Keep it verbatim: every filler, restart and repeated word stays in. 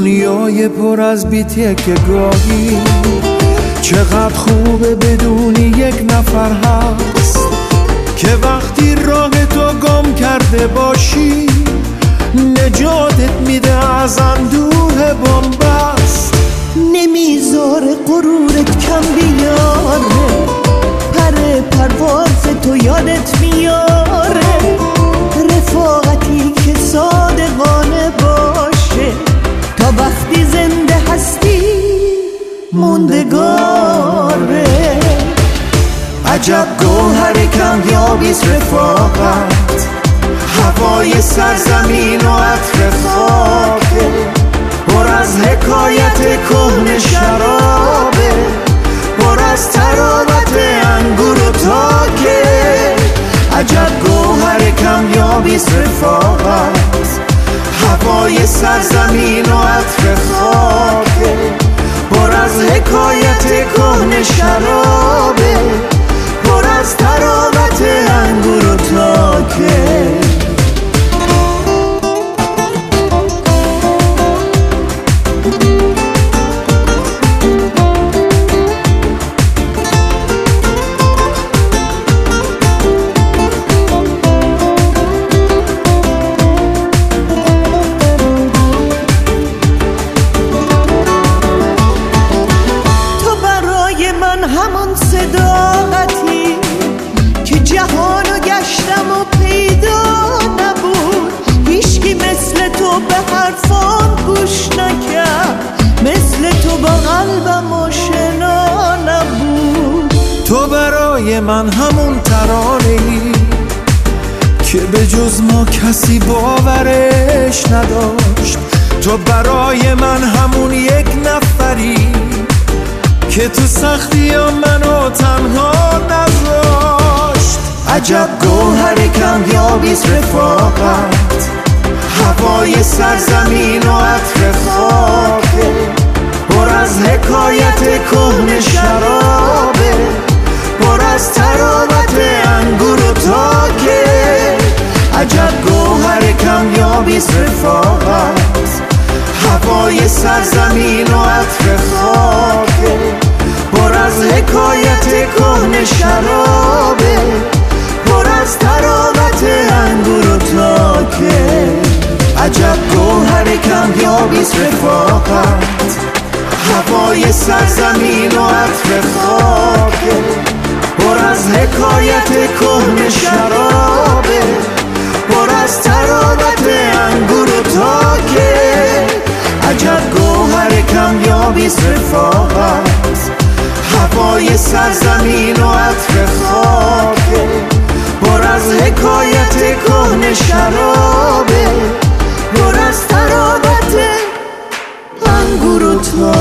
دنیای پر از بیتیه که گاهی چقدر خوبه بدونی یک نفر هست که وقتی راه تو گم کرده باشی نجاتت میده از اندوه بنبست. نمیذاره غرورت کم بیاره، پر پرواز تو یادت میاره، رفاقتی که صادقانه باشه تا وقتی زنده هستی موندگاره. عجب گوهر کمیابیست رفاقت، هوای سرزمین و عطر خاکه، پر از حکایت کهنه شرابه، پر از تراوت انگور و تاکه. عجب گوهر کمیابیست رفاقت، هوای سرزمین و عطر خاکه، پر از حکایت کهنه شرابه، پر از تراوت انگور و تاکه. همون صداقتی که جهانو گشتم و پیدا نبود، هیچکی مثل تو به حرفان گوش نکرد، مثل تو با قلبم آشنا نبود. تو برای من همون ترانه‌ای که به جز ما کسی باورش نداشت، تو برای من همون یک نفری که تو سختی ها منو تنها نذاشت. عجب گوهر کمیابیست رفاقت، هوای سرزمین و عطر خاکه، پر از حکایت کهنه شرابه، پر از تراوت انگور و تاکه. عجب گوهر کمیابیست رفاقت، هوای سرزمین و عطر خاکه، پر از حکایت کهنه شرابه، پر از تراوت انگور و تاکه. عجب گوهر کمیابیست رفاقت، هوای سرزمین و عطر خاکه، پر از حکایت کهنه شرابه، پر از تراوت انگور و تاکه. عجب گوهر کمیابیست رفاقت، هوای سرزمین و عطر خاکه، پر از حکایت کهنه شرابه، پر از تراوت انگور و تاکه.